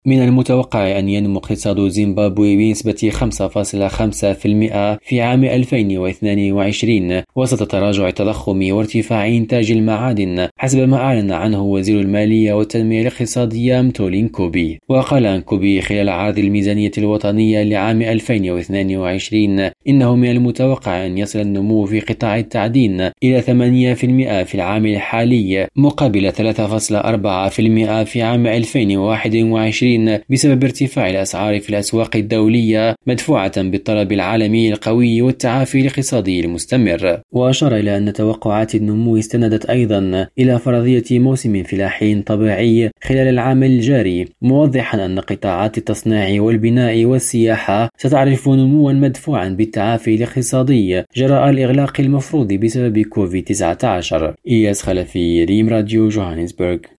من المتوقع أن ينمو اقتصاد زيمبابوي بنسبة 5.5% في عام 2022 وسط تراجع التضخم وارتفاع إنتاج المعادن، حسب ما أعلن عنه وزير المالية والتنمية الاقتصادية متولي نكوبي. وقال نكوبي خلال عرض الميزانية الوطنية لعام 2022 إنه من المتوقع أن يصل النمو في قطاع التعدين إلى 8% في العام الحالي مقابل 3.4% في عام 2021 بسبب ارتفاع الأسعار في الأسواق الدولية مدفوعة بالطلب العالمي القوي والتعافي الاقتصادي المستمر. وأشار إلى أن توقعات النمو استندت أيضا إلى فرضية موسم فلاحي طبيعي خلال العام الجاري، موضحا أن قطاعات التصنيع والبناء والسياحة ستعرف نموا مدفوعا بالتعافي الاقتصادي جراء الإغلاق المفروض بسبب كوفيد-19. إياس خلفي، ريم راديو، جوهانسبرغ.